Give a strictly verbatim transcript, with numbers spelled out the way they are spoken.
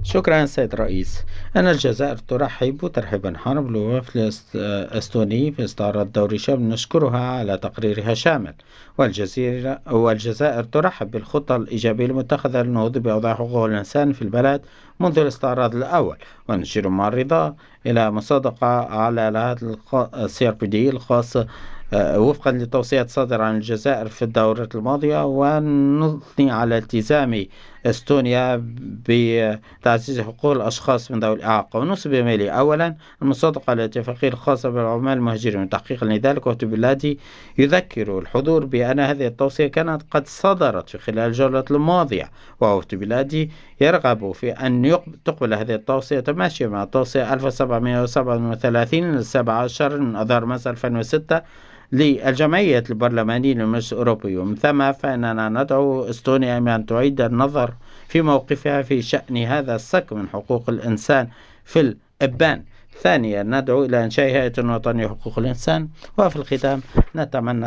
شكرا سيد الرئيس. أن الجزائر ترحب ترحيبا حار بالوفد الأستوني في استعراض دوري شامل، نشكرها على تقريرها شامل. والجزيرة والجزائر ترحب بالخطة الإيجابية المتخذة للنهوض بأوضاع حقوق الإنسان في البلد منذ الاستعراض الأول، ونشير مع الرضا إلى مصادقة على هذا السي ار بي دي الخاص وفقا للتوصيات الصادرة عن الجزائر في الدورة الماضية، ونثني على التزام استونيا بتعزيز حقوق الأشخاص من ذوي الإعاقة. ونصب مالي أولا المصادقة على الاتفاقية الخاصة بالعمال المهاجرين، وتحقيقا لذلك وفد بلادي يذكر الحضور بأن هذه التوصية كانت قد صدرت في خلال الجولة الماضية، ووفد بلادي يرغب في أن تقبل هذه التوصية ماشية مع التوصية ألف وسبعمائة وسبعة وثلاثين للسابع عشر من أذار مارس ألفين وستة للجمعية البرلمانية للمجلس الأوروبي. ومن ثم فإننا ندعو استونيا أن تعيد النظر في موقفها في شأن هذا السك من حقوق الإنسان في الإبان. ثانيا ندعو إلى إنشاء هيئة وطنية لحقوق الإنسان. وفي الختام نتمنى